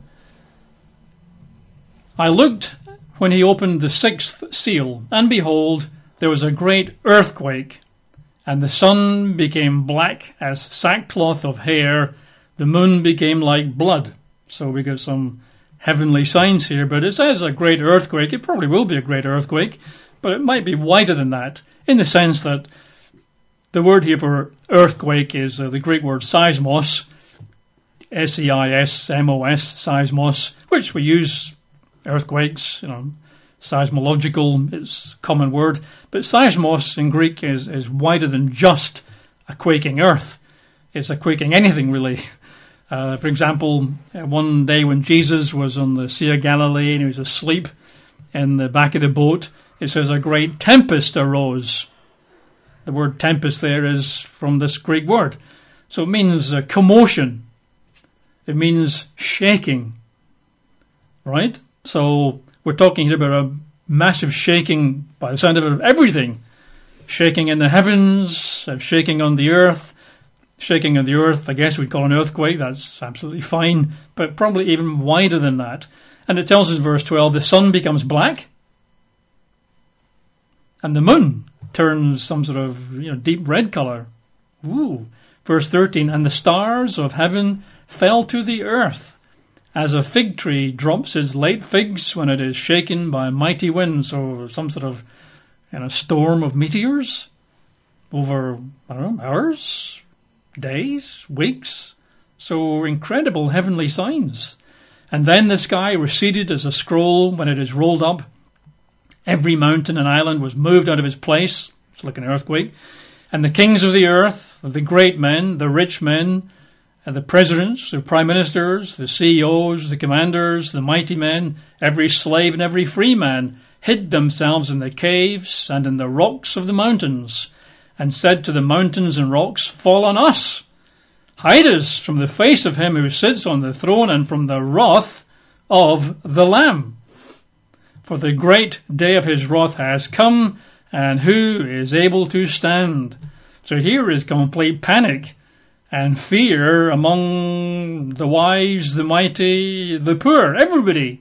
I looked when he opened the sixth seal, and behold, there was a great earthquake, and the sun became black as sackcloth of hair, The moon became like blood. So we got some heavenly signs here, but it says a great earthquake. It probably will be a great earthquake, but it might be wider than that, in the sense that the word here for earthquake is uh, the Greek word seismos, S E I S M O S, seismos, which we use earthquakes, you know, seismological, it's a common word, but seismos in Greek is, is wider than just a quaking earth. It's a quaking anything, really. Uh, for example, one day when Jesus was on the Sea of Galilee and he was asleep in the back of the boat, it says a great tempest arose. The word tempest there is from this Greek word. So it means a commotion. It means shaking. Right? So we're talking here about a massive shaking, by the sound of it, of everything. Shaking in the heavens, shaking on the earth. Shaking of the earth, I guess we'd call an earthquake. That's absolutely fine, but probably even wider than that. And it tells us in verse twelve, the sun becomes black and the moon turns some sort of, you know, deep red colour. Ooh. Verse thirteen, and the stars of heaven fell to the earth, as a fig tree drops its late figs when it is shaken by a mighty wind. So some sort of, you know, storm of meteors over, I don't know, hours, days, weeks. So incredible heavenly signs. And then the sky receded as a scroll when it is rolled up. Every mountain and island was moved out of its place. It's like an earthquake. And the kings of the earth, the great men, the rich men, and the presidents, the prime ministers, the C E Os, the commanders, the mighty men, every slave and every free man hid themselves in the caves and in the rocks of the mountains, and said to the mountains and rocks, fall on us, hide us from the face of him who sits on the throne and from the wrath of the Lamb. For the great day of his wrath has come, and who is able to stand? So here is complete panic and fear among the wise, the mighty, the poor, everybody.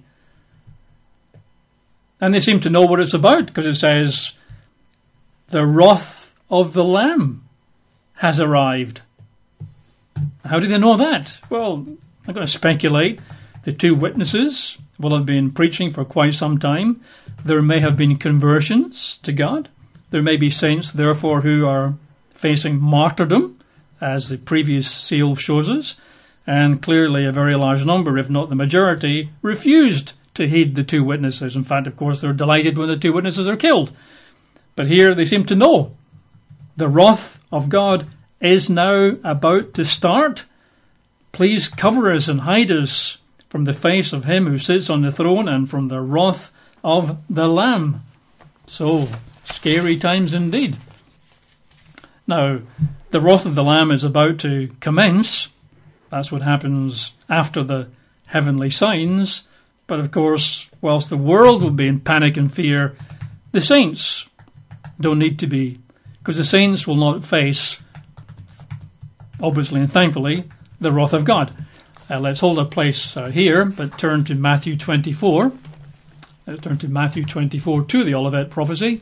And they seem to know what it's about, because it says, the wrath of the Lamb has arrived. How do they know that? Well, I'm going to speculate. The two witnesses will have been preaching for quite some time. There may have been conversions to God. There may be saints, therefore, who are facing martyrdom, as the previous seal shows us. And clearly a very large number, if not the majority, refused to heed the two witnesses. In fact, of course, they're delighted when the two witnesses are killed. But here they seem to know the wrath of God is now about to start. Please cover us and hide us from the face of him who sits on the throne and from the wrath of the Lamb. So, scary times indeed. Now, the wrath of the Lamb is about to commence. That's what happens after the heavenly signs. But of course, whilst the world will be in panic and fear, the saints don't need to be, because the saints will not face, obviously and thankfully, the wrath of God. Uh, let's hold our place uh, here, but turn to Matthew twenty-four. Let's turn to Matthew twenty-four, to the Olivet prophecy,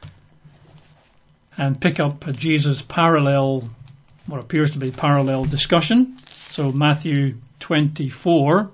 and pick up uh, Jesus' parallel, what appears to be parallel discussion. So Matthew twenty-four.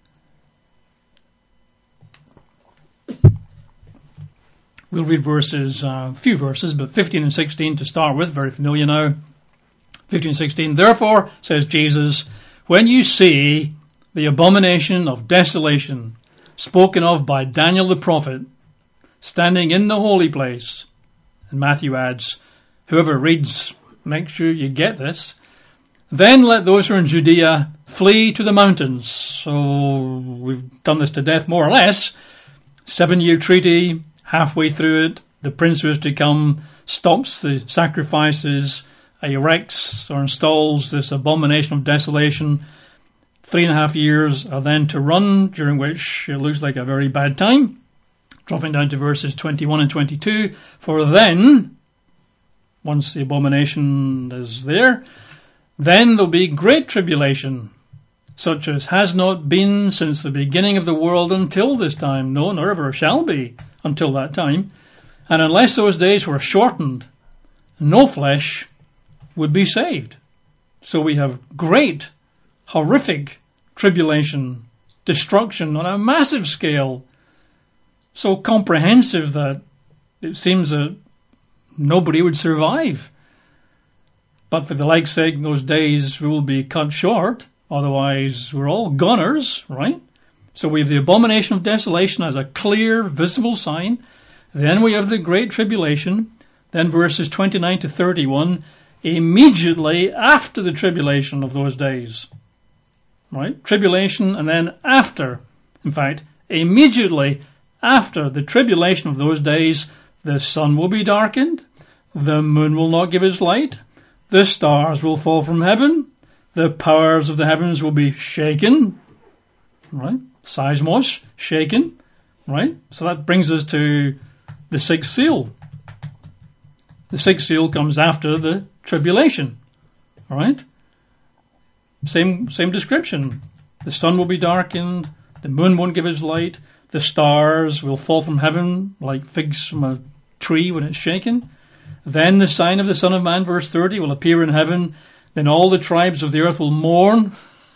We'll read verses, a uh, few verses, but fifteen and sixteen to start with, very familiar now. fifteen and sixteen, therefore, says Jesus, when you see the abomination of desolation spoken of by Daniel the prophet standing in the holy place, and Matthew adds, whoever reads, make sure you get this, then let those who are in Judea flee to the mountains. So we've done this to death more or less. Seven-year treaty. Halfway through it, the prince who is to come stops the sacrifices, erects or installs this abomination of desolation. Three and a half years are then to run, during which it looks like a very bad time. Dropping down to verses twenty-one and twenty-two. For then, once the abomination is there, then there'll be great tribulation, such as has not been since the beginning of the world until this time, no, nor ever shall be until that time. And unless those days were shortened, no flesh would be saved. So we have great horrific tribulation, destruction on a massive scale, so comprehensive that it seems that nobody would survive. But for the like's sake, those days will be cut short, otherwise we're all goners, right? So we have the abomination of desolation as a clear, visible sign. Then we have the great tribulation. Then verses twenty-nine to thirty-one, immediately after the tribulation of those days. Right? Tribulation and then after. In fact, immediately after the tribulation of those days, the sun will be darkened, the moon will not give its light, the stars will fall from heaven, the powers of the heavens will be shaken, right? Seismos, shaken, right? So that brings us to the sixth seal. The sixth seal comes after the tribulation, all right? Same, same description. The sun will be darkened, the moon won't give its light, the stars will fall from heaven like figs from a tree when it's shaken. Then the sign of the Son of Man, verse thirty, will appear in heaven. Then all the tribes of the earth will mourn,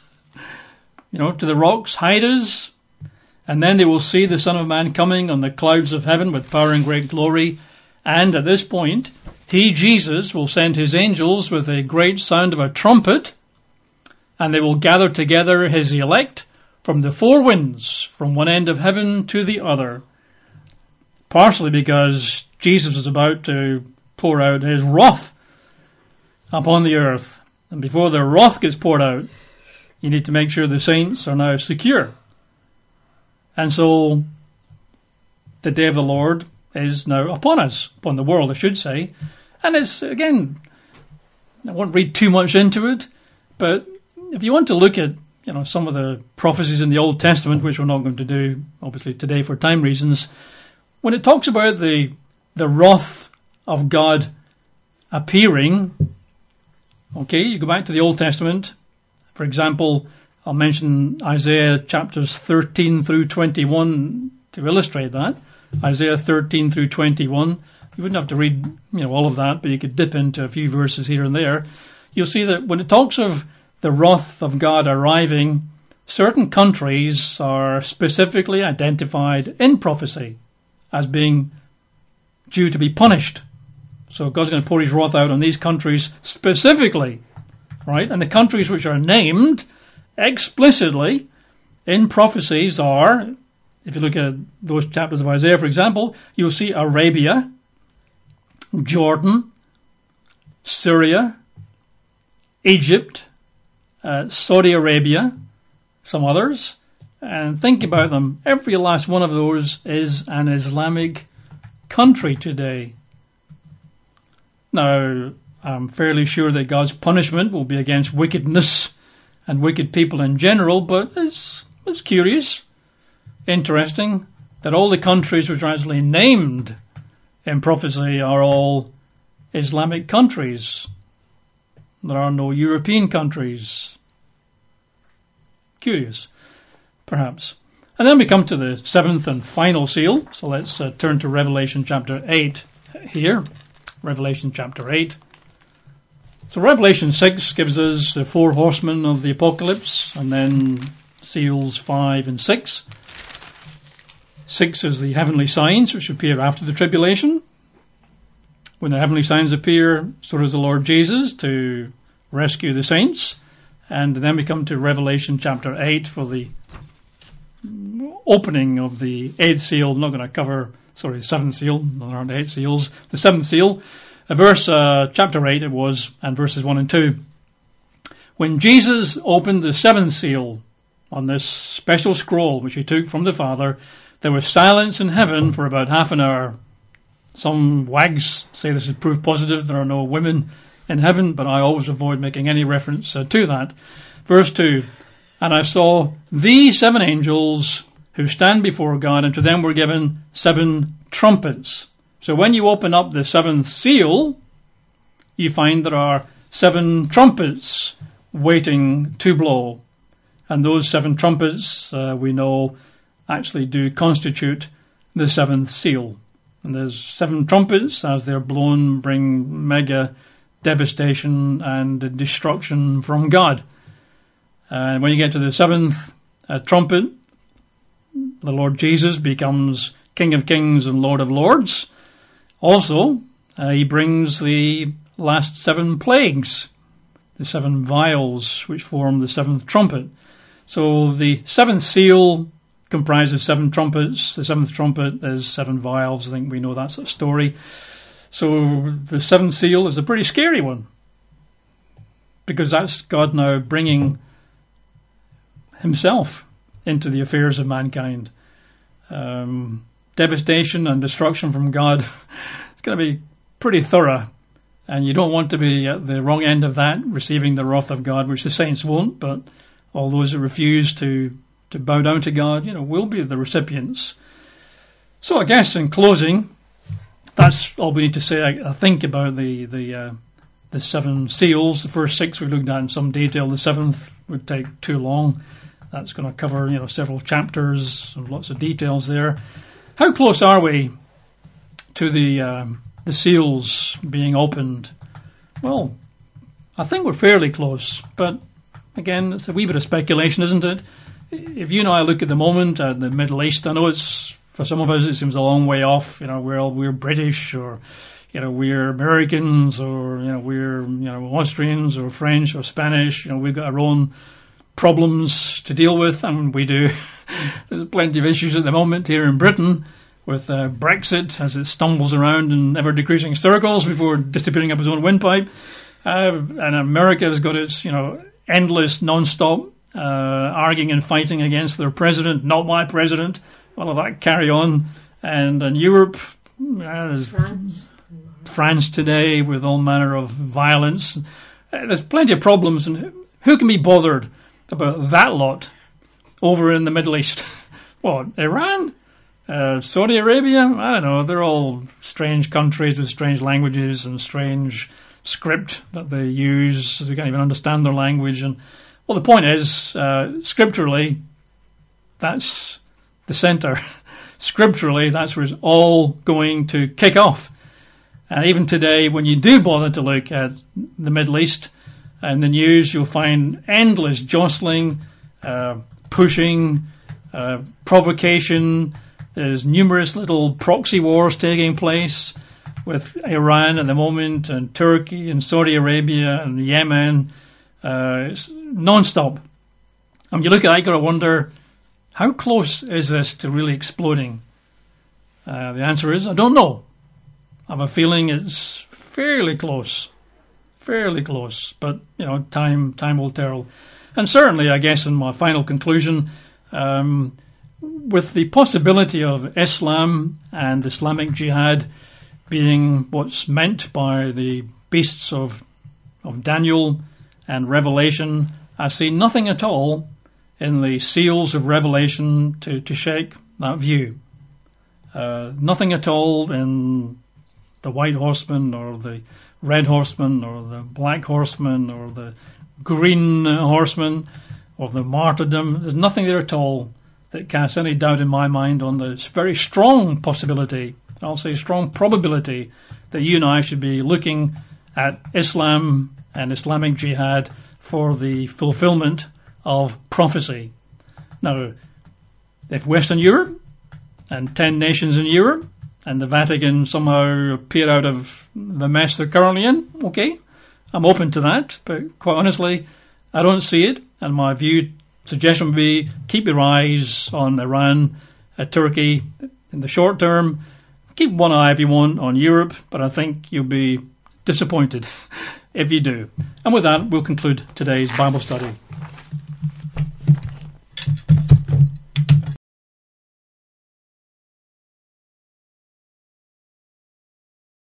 you know, to the rocks, hide us. And then they will see the Son of Man coming on the clouds of heaven with power and great glory. And at this point, he, Jesus, will send his angels with a great sound of a trumpet, and they will gather together his elect from the four winds, from one end of heaven to the other. Partially because Jesus is about to pour out his wrath upon the earth. And before the wrath gets poured out, you need to make sure the saints are now secure. And so the day of the Lord is now upon us, upon the world, I should say. And it's, again, I won't read too much into it, but if you want to look at, you know, some of the prophecies in the Old Testament, which we're not going to do, obviously, today for time reasons, when it talks about the the wrath of God appearing, okay, you go back to the Old Testament. For example, I'll mention Isaiah chapters thirteen through twenty-one to illustrate that. Isaiah thirteen through twenty-one. You wouldn't have to read, you know, all of that, but you could dip into a few verses here and there. You'll see that when it talks of the wrath of God arriving, certain countries are specifically identified in prophecy as being due to be punished. So God's going to pour his wrath out on these countries specifically, right? And the countries which are named explicitly in prophecies are, if you look at those chapters of Isaiah, for example, you'll see Arabia, Jordan, Syria, Egypt, uh, Saudi Arabia, some others, and think about them. Every last one of those is an Islamic country today. Now, I'm fairly sure that God's punishment will be against wickedness and wicked people in general, but it's, it's curious, interesting, that all the countries which are actually named in prophecy are all Islamic countries. There are no European countries. Curious, perhaps. And then we come to the seventh and final seal. So let's uh, turn to Revelation chapter eight here. Revelation chapter eight. So Revelation six gives us the four horsemen of the apocalypse, and then seals five and six. Six is the heavenly signs which appear after the tribulation. When the heavenly signs appear, so does the Lord Jesus to rescue the saints. And then we come to Revelation chapter eight for the opening of the eighth seal. I'm not going to cover, sorry, the seventh seal. There aren't eight seals. The seventh seal, uh, verse, uh, chapter eight it was, and verses one and two. When Jesus opened the seventh seal on this special scroll which he took from the Father, there was silence in heaven for about half an hour. Some wags say this is proof positive. There are no women in heaven, but I always avoid making any reference uh, to that. Verse two, and I saw these seven angels who stand before God, and to them were given seven trumpets. So when you open up the seventh seal, you find there are seven trumpets waiting to blow. And those seven trumpets, uh, we know, actually do constitute the seventh seal. And there's seven trumpets, as they're blown, bring mega devastation and destruction from God. And when you get to the seventh uh, trumpet, the Lord Jesus becomes King of Kings and Lord of Lords. Also, uh, he brings the last seven plagues, the seven vials which form the seventh trumpet. So the seventh seal comprises seven trumpets. The seventh trumpet is seven vials. I think we know that's a story. So the seventh seal is a pretty scary one, because that's God now bringing himself into the affairs of mankind. Um, devastation and destruction from God. It's going to be pretty thorough, and you don't want to be at the wrong end of that, receiving the wrath of God, which the saints won't, but all those that refuse to, to bow down to God, you know, will be the recipients. So I guess in closing, that's all we need to say, I, I think, about the the uh, the seven seals. The first six we looked at in some detail. The seventh would take too long. That's going to cover, you know, several chapters and lots of details there. How close are we to the um, the seals being opened? Well, I think we're fairly close, but again, it's a wee bit of speculation, isn't it? If you and I look at the moment at the Middle East, I know it's, for some of us, it seems a long way off. You know, we're all, we're British, or you know, we're Americans, or you know, we're you know Austrians or French or Spanish. You know, we've got our own problems to deal with, and we do. There's plenty of issues at the moment here in Britain with uh, Brexit as it stumbles around in ever-decreasing circles before disappearing up its own windpipe. Uh, and America has got its, you know, endless, non-stop uh, arguing and fighting against their president, not my president. All of that carry on. And in Europe, uh, there's France. France today with all manner of violence. Uh, there's plenty of problems, and who can be bothered about that lot over in the Middle East? What, Iran? Uh, Saudi Arabia? I don't know. They're all strange countries with strange languages and strange script that they use. We can't even understand their language. And well, the point is, uh, scripturally, that's the centre. Scripturally, that's where it's all going to kick off. And even today, when you do bother to look at the Middle East and the news, you'll find endless jostling, uh, pushing, uh, provocation. There's numerous little proxy wars taking place with Iran at the moment, and Turkey and Saudi Arabia and Yemen. Uh, it's non-stop. And when you look at it, you've got to wonder, how close is this to really exploding? Uh, the answer is, I don't know. I have a feeling it's fairly close. Fairly close, but you know, time time will tell. And certainly, I guess, in my final conclusion, um, with the possibility of Islam and Islamic Jihad being what's meant by the beasts of of Daniel and Revelation, I see nothing at all in the seals of Revelation to, to shake that view. Uh, nothing at all in the white horseman or the red horseman or the black horseman or the green horseman or the martyrdom. There's nothing there at all that casts any doubt in my mind on this very strong possibility, I'll say strong probability, that you and I should be looking at Islam and Islamic Jihad for the fulfillment of prophecy. Now, if Western Europe and ten nations in Europe and the Vatican somehow appear out of the mess they're currently in, okay, I'm open to that, but quite honestly, I don't see it, and my view, suggestion would be keep your eyes on Iran, uh, Turkey in the short term. Keep one eye if you want on Europe, but I think you'll be disappointed if you do. And with that, we'll conclude today's Bible study.